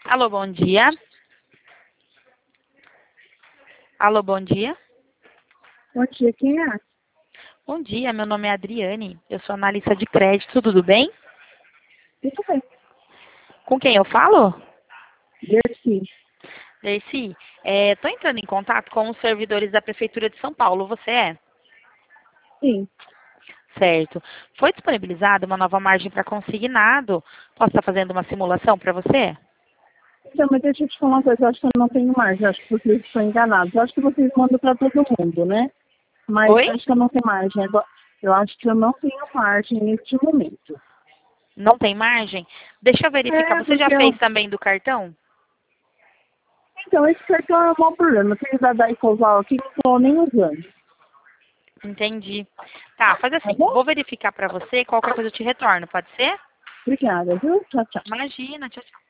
Alô, bom dia. Alô, bom dia. Bom dia, quem é? Bom dia, meu nome é Adriane. Eu sou analista de crédito, tudo bem? Tudo bem. Com quem eu falo? Dercy. Dercy, estou entrando em contato com os servidores da Prefeitura de São Paulo. Você é? Sim. Certo. Foi disponibilizada uma nova margem para consignado. Posso estar fazendo uma simulação para você? Então, mas deixa eu te falar uma coisa, eu acho que eu não tenho mais, eu acho que vocês estão enganados. Eu acho que vocês mandam para todo mundo, né? Mas Oi? eu acho que eu não tenho margem. Eu acho que eu não tenho margem neste momento. Não tem margem? Deixa eu verificar. É, Você já porque fez também do cartão? Então, esse cartão é o maior problema. Tem da Ecoval aqui que não estou nem usando. Entendi. Tá, faz Tá assim. bom? Vou verificar para você. Qualquer coisa eu te retorno, pode ser? Obrigada, viu? Tchau, tchau. Imagina, tchau, tchau.